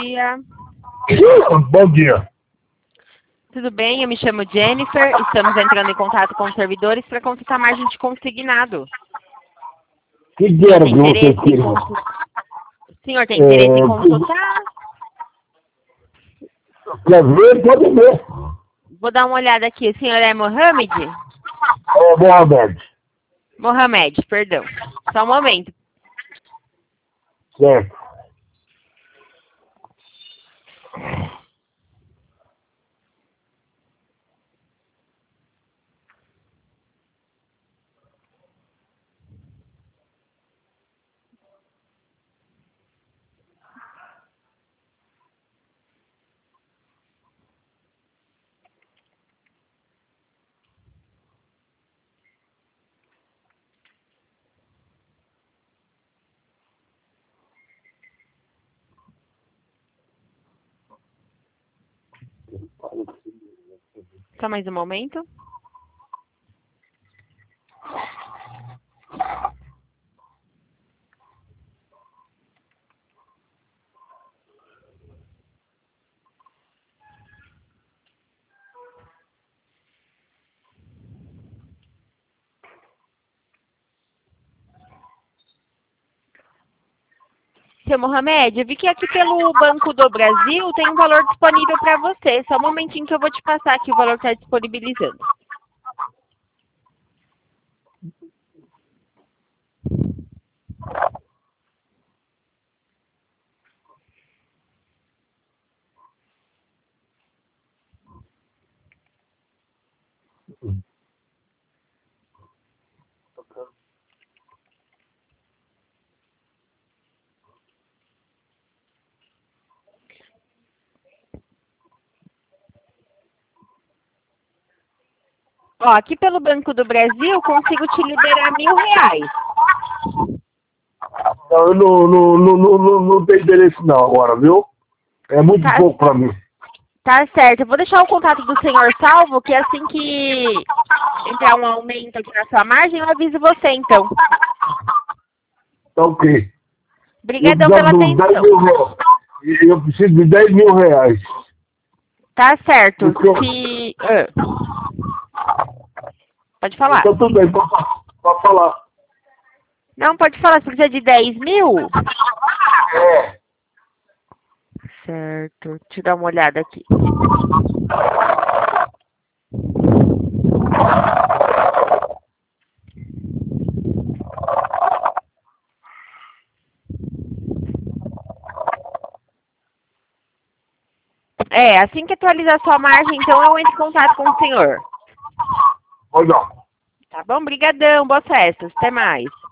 dia. Bom dia. Tudo bem? Eu me chamo Jennifer. Estamos entrando em contato com os servidores para consultar a margem de consignado. Que dinheiro Tem que vocês interesse em queriam? O senhor tem interesse em consultar? Quer ver? Pode ver. Vou dar uma olhada aqui. O senhor é Mohamed? É, Mohamed. Mohamed, perdão. Só um momento. Certo. Só mais um momento. Seu Mohamed, eu vi que aqui pelo Banco do Brasil tem um valor disponível para você. Só um momentinho que eu vou te passar aqui o valor que está disponibilizando. Ó, aqui pelo Banco do Brasil, consigo te liberar R$1.000. Não, eu não tenho interesse não agora, viu? É muito pouco pra mim. Tá certo. Eu vou deixar o contato do senhor salvo, que assim que entrar um aumento aqui na sua margem, eu aviso você, então. Tá ok. Obrigadão pela atenção. Eu preciso de R$10.000. Tá certo. Então- Se... Pode falar. Então tudo bem, pode falar. Não, pode falar. Se precisa de 10.000? É. Certo. Deixa eu dar uma olhada aqui. Assim que atualizar sua margem, então eu entro em contato com o senhor. Pois não. Tá bom? Brigadão. Boas festas. Até mais.